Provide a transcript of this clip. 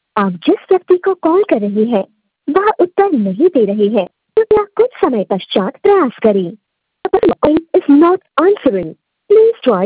आप जिस व्यक्ति को कॉल कर रहे हैं वह उत्तर नहीं दे रहे हैं, कृपया कुछ समय पश्चात प्रयास करें। The person is not answering. Please try